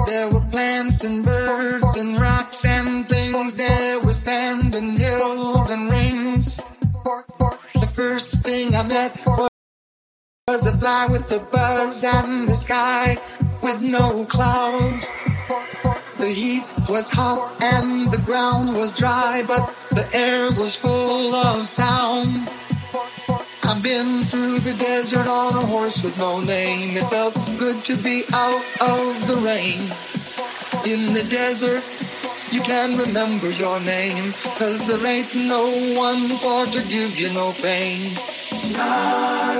There were plants and birds and rocks and things. There was sand and hills and rings. The first thing I met was a fly with a buzz and the sky with no clouds. The heat was hot and the ground was dry, but the air was full of sound. I've been through the desert on a horse with no name. It felt good to be out of the rain. In the desert, you can remember your name, 'cause there ain't no one for to give you no pain. La,